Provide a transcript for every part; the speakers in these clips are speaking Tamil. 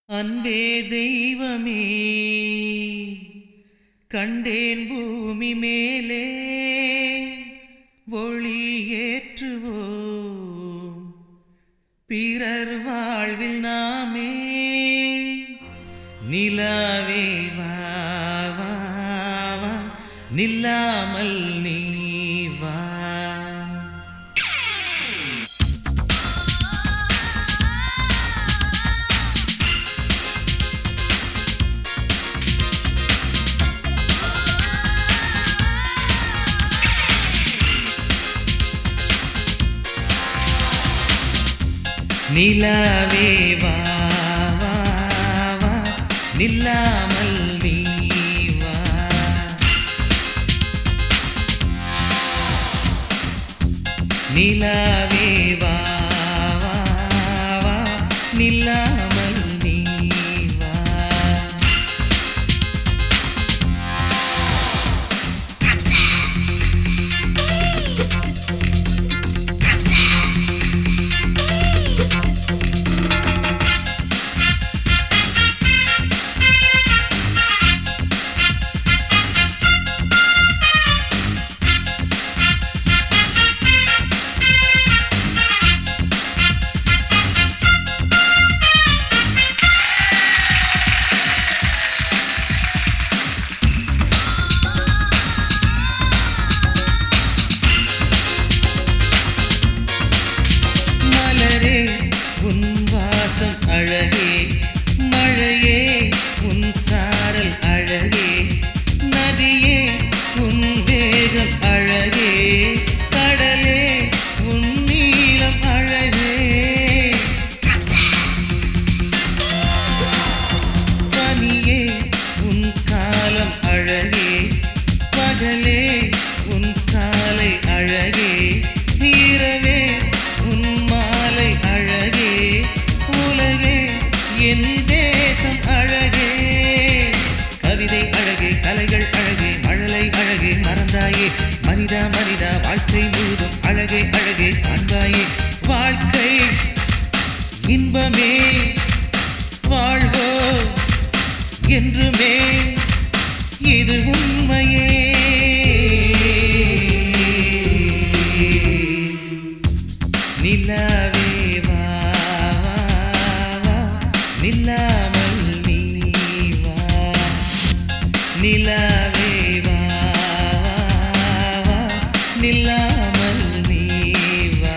அன்பே தெய்வமே கண்டேன் பூமி மேலே ஒளியேற்றுவோம் பிறர் வாழ்வில் நாமே நிலாவே வா வா வா நில்லாமல் நீ வா நிலாவே வா வா வா நில்லாமல் நீ வா நிலாவே வா வா வா நில்லாமல் நீ வா அழகே மழையே உன் சாரல் அழகே நதியே உன் வேகம் அழகே கடலே உன் நீளம் அழகே பனியே உன் காலம் அழகே பகலே உன் காலை அழகே இரவே உன் மாலை அழகே உலகே என் தேசம் அழகே கவிதை அழகே கலைகள் அழகே மழலை அழகே மறந்தாயே மனிதா மனிதா வாழ்க்கை முழுதும் அழகே அழகே காண்பாயே வாழ்க்கை இன்பமே வாழ்வோ என்றுமே இது உண்மையே நிலாவே வா நில்லாமல் நீ வா நிலாவே வா நில்லாமல் நீ வா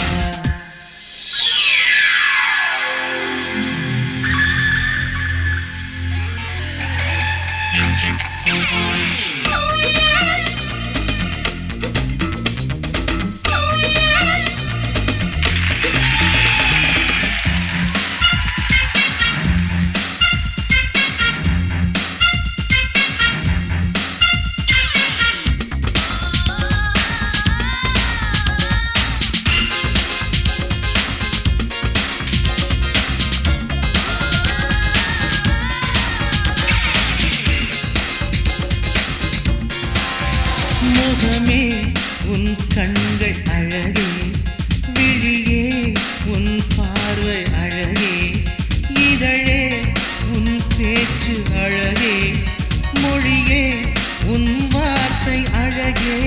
முகமே உன் கண்கள் அழகே விழியே உன் பார்வை அழகே இதழே உன் பேச்சு அழகே மொழியே உன் வார்த்தை அழகே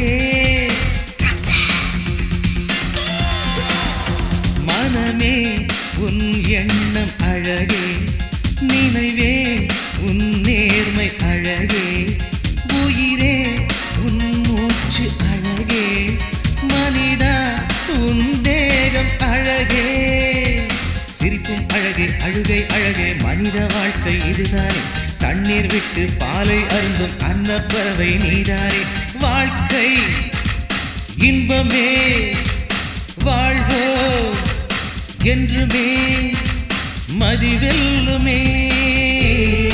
மனமே உன் எண்ணம் அழகே நினைவே உன் நேர்மை அழகே உயிரே உன் மூச்சு அழகே மனிதா உன் தேகம் அழகே சிரிக்கும் அழகே அழுகை அழகே மனித வாழ்க்கை இதுதானே தண்ணீர் விட்டு பாலை அருந்தும் அன்னப்பறவை நீதானே வாழ்க்கை இன்பமே வாழ்வோ என்றுமே மதிவெல்லுமே